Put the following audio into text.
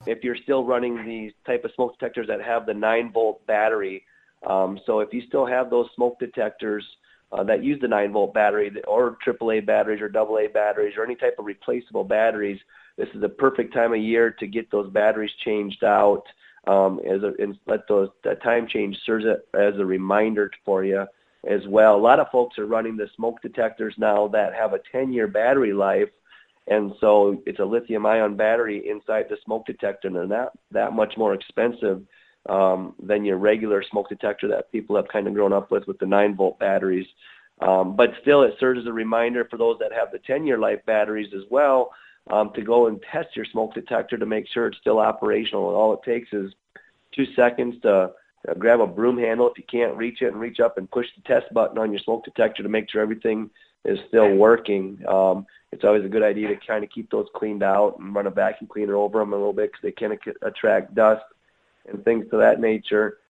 if you're still running these type of smoke detectors that have the 9-volt battery. So if you still have those smoke detectors that use the 9-volt battery, or AAA batteries or AA batteries or any type of replaceable batteries, this is the perfect time of year to get those batteries changed out, and let that time change serve as a reminder for you as well. A lot of folks are running the smoke detectors now that have a 10-year battery life, and so it's a lithium-ion battery inside the smoke detector, and they're not that much more expensive than your regular smoke detector that people have kind of grown up with the 9-volt batteries. But still, it serves as a reminder for those that have the 10-year life batteries as well, to go and test your smoke detector to make sure it's still operational. And all it takes is 2 seconds to grab a broom handle if you can't reach it, and reach up and push the test button on your smoke detector to make sure everything is still working. It's always a good idea to kind of keep those cleaned out and run a vacuum cleaner over them a little bit, because they can attract dust and things of that nature.